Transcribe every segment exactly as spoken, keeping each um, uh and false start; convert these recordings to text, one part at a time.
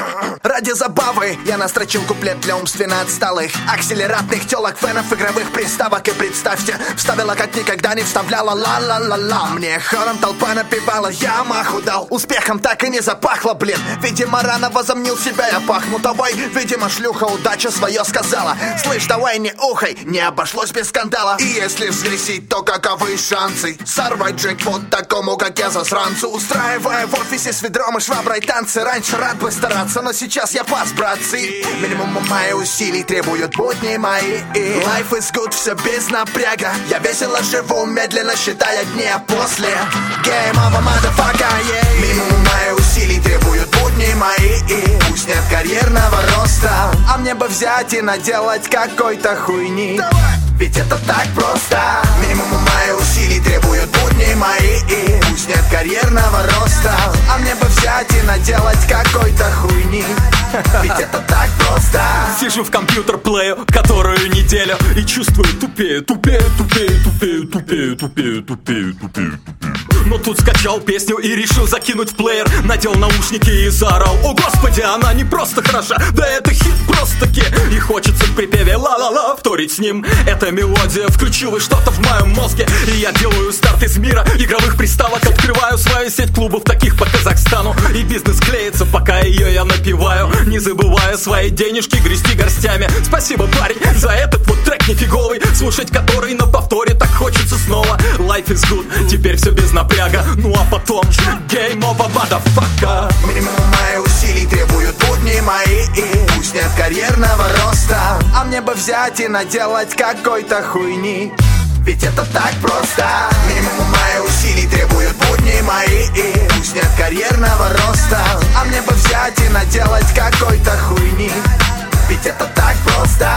Ради забавы я настрочил куплет для умственно отсталых, акселератных телок, фенов, игровых приставок. И представьте, вставила как никогда не вставляла ла-ла-ла-ла. Мне хором толпа напевала, я маху дал. Успехом так и не запахло, блин. Видимо, рано возомнил себя, я пахну тобой. Видимо, шлюха удача свое сказала. Слышь, давай не ухай, не обошлось без скандала. И если взвесить, то каковы шансы сорвать джекпот такому, как я, засранцу? Устраивая в офисе с ведром и шваброй танцы. Раньше рад бы стараться, но сейчас я пас, братцы. Минимум мои усилий требуют будни мои. Life is good, все без напряга. Я весело живу, медленно считая дни, а после Game over, motherfucker, yeah. Минимум мои усилий требуют будни мои. Пусть нет карьерного роста, а мне бы взять и наделать какой-то хуйни. Давай. Ведь это так просто. Минимум мои усилий требуют будни мои. Пусть нет карьерного роста, а мне бы взять и наделать какой-то хуйни. Ведь это так просто. Сижу в компьютер-плею которую неделю и чувствую тупею, тупею, тупею, тупею, тупею, тупею, тупею, тупею. Но тут скачал песню и решил закинуть в плеер. Надел наушники и заорал: о господи, она не просто хороша, да это хит просто-таки. И хочется в припеве ла-ла-ла вторить с ним. Эта мелодия включилась что-то в моем мозге, и я делаю старт из мира игровых приставок. Открываю свою сеть клубов таких по Казахстану, и бизнес клеится, пока ее я напиваю, не забывая свои денежки грести горстями. Спасибо, парень, за этот вот трек нифиговый, слушать который на повторе так хочется снова. Life is good, теперь все без напряга. Ну а потом Game over, motherfucker. Минимум мои усилий требуют будни мои. Пусть нет карьерного роста, а мне бы взять и наделать какой-то хуйни. Ведь это так просто. Минимум мои усилий требуют будни мои. Пусть нет карьерного роста, а мне бы взять и наделать какой-то хуйни. Ведь это так просто.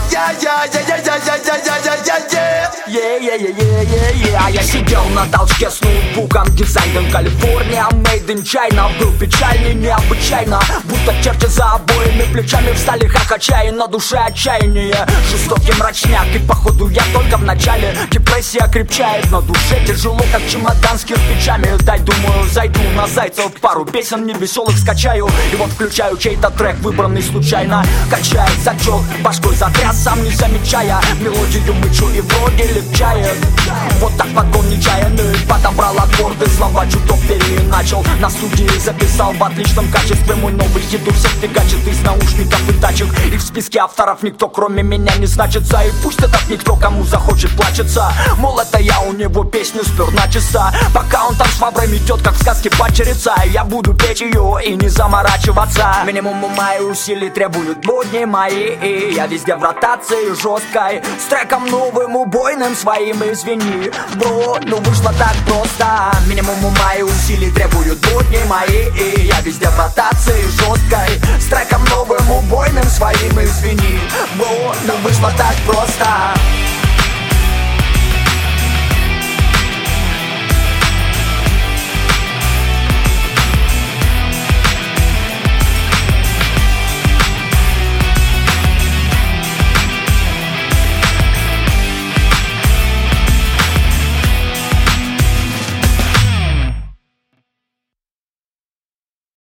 Я я сидел на толчке с ноутбуком, дизайном Калифорния, made in China. Был печальный необычайно, будто черти за обоими плечами встали, хохоча, и на душе отчаяние. Жестокий мрачняк, и походу я только в начале. Депрессия крепчает, на душе тяжело, как чемодан с кирпичами. Дай, думаю, зайду на зайцев, пару песен невеселых скачаю. И вот включаю чей-то трек, выбранный случайно. Качает зачет, башкой затряс, сам не замечая. Мелодию мычу и вроде легчает. Вот так подгон нечаянный, подобрал аккорды, слова чуток переначал. На студии записал в отличном качестве мой новый хит. У всех фигачит из наушников и тачек, и в списке авторов никто кроме меня не значится. И пусть этот никто, кому захочет, плачется. Мол, это я у него песню спер на часа, пока он там шваброй метет, как в сказке падчерица. Я буду петь ее и не заморачиваться. Минимум мои усилий требуют будни мои, и я везде в ротации жесткой, с треком новым, убойным своим, извини, бро, ну вышло так просто. Минимум мои усилий требуют будни мои, и я везде в ротации жесткой, с треком новым, убойным своим, извини, бро, ну вышло так просто.